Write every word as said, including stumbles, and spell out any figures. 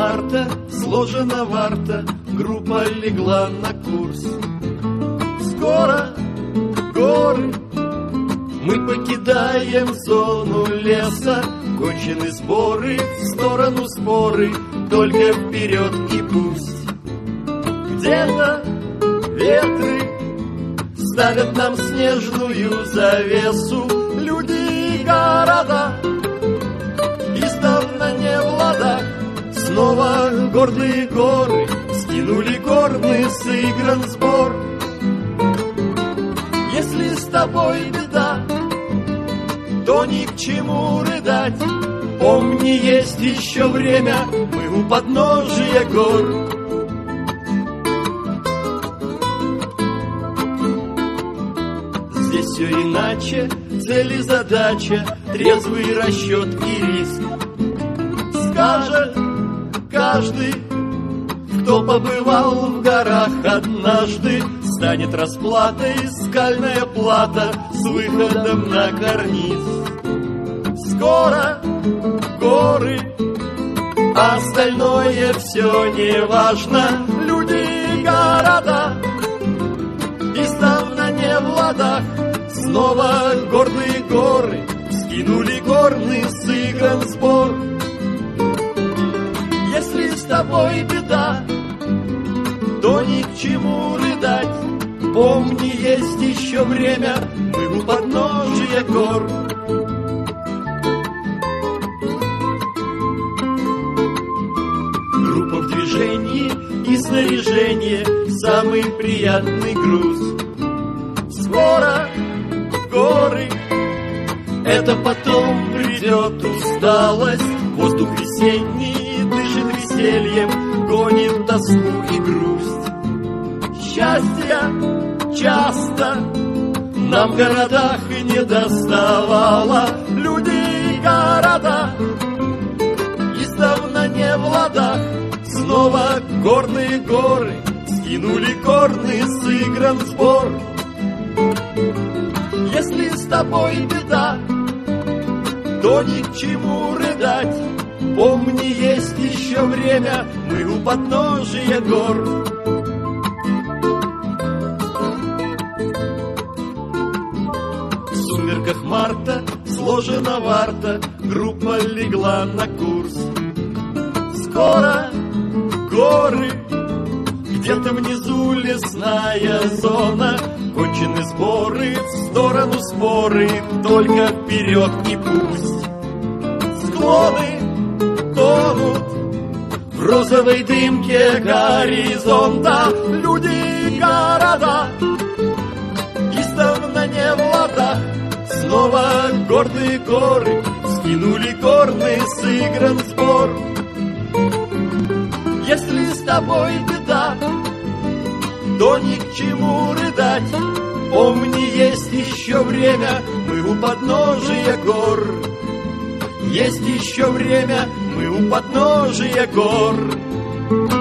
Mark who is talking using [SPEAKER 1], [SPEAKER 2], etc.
[SPEAKER 1] марта, сложена варта, группа легла на курс. Скоро горы, мы покидаем зону леса, кончены сборы, в сторону споры, только вперед и пусть. Где-то ветры ставят нам снежную завесу, люди и города издавна не в ладах. Снова гордые горы скинули горны, сыгран сбор. Если с тобой беда, то ни к чему рыдать. Помни, есть еще время, мы у подножия гор. Здесь все иначе, цель и задача, трезвый расчет и риск. Скажет каждый, кто побывал в горах однажды, станет расплатой скальная плата с выходом на карниз. Скоро горы, остальное все не важно. Люди и города издавна не в ладах. Снова гордые горы скинули горны, сыгран сбор. Если с тобой беда, то ни к чему рыдать. Помни, есть еще время, мы у подножия гор. Группа в движении и снаряжение, самый приятный груз. Скоро горы, это потом придет усталость. Воздух весенний дышит весельем, гонит тоску и грусть. Счастья часто нам в городах и не доставало. Люди и города издавна не в ладах. Снова горные горы скинули горны, сыгран сбор. Если с тобой беда, то ни к чему рыдать. Помни, есть еще время, мы у подножия гор. В сумерках марта сложена варта, группа легла на курс. Скоро горы, где-то внизу лесная зона, кончены сборы, в сторону споры, только вперед и пусть. Склоны тонут в розовой дымке горизонта. Люди и города издавна не в ладах. Снова гордые горы скинули горны, сыгран сбор. Если с тобой беда, то ни к чему рыдать. Помни, есть еще время, мы у подножия гор. Есть еще время, мы у подножия гор.